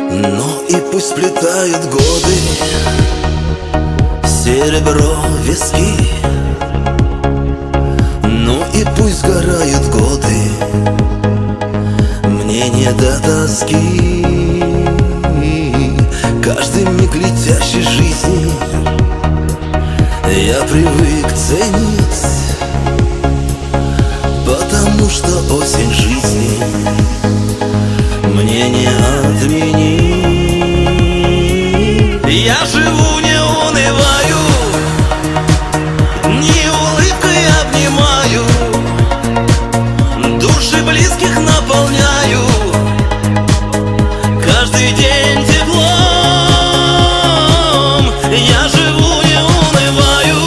Ну и пусть сплетают годы серебро виски. Ну и пусть сгорают годы, мне не до тоски. Каждый миг летящей жизни я привык ценить, потому что осень жизни мне не отменить. Я живу, не унываю, дни улыбкой обнимаю, души близких наполняю, каждый день теплом. Я живу, не унываю,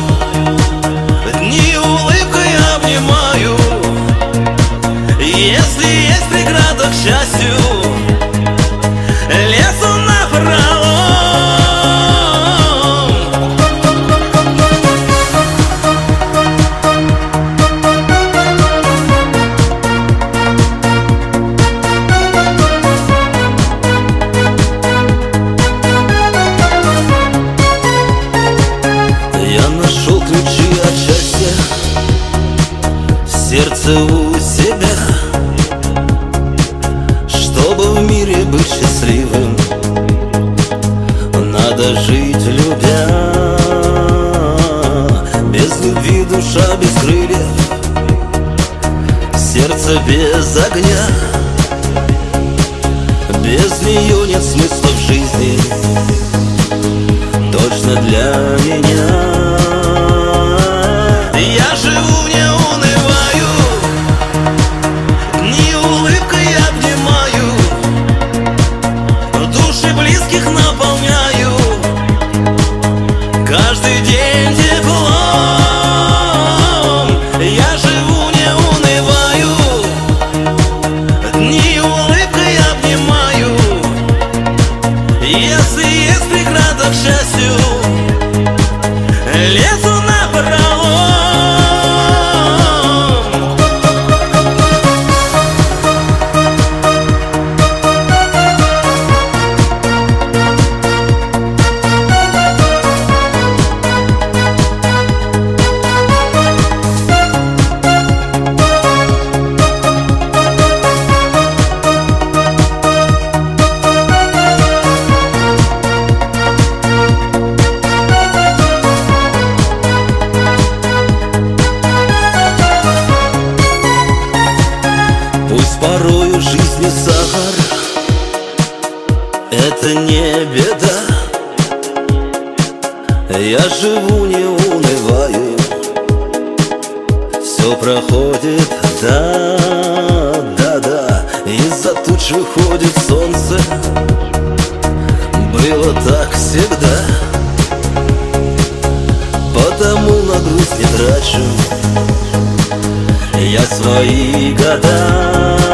дни улыбкой обнимаю. Если есть преграда к счастью, лезу напролом. Я нашел ключи от счастья в сердце у себя, чтобы в мире быть счастливым, надо жить любя. Без любви душа без крыльев, сердце без огня. Без нее нет смысла в жизни, точно для меня. Я живу, не унываю, дни улыбкой обнимаю, души близких наполняю, каждый день теплом. Я живу, не унываю, дни улыбкой обнимаю. Если есть преграда к счастью, лезу напролом. Порою в жизни сахар — это не беда. Я живу, не унываю, все проходит, да. Из-за туч выходит солнце, было так всегда. Потому на грусть не трачу я свои года.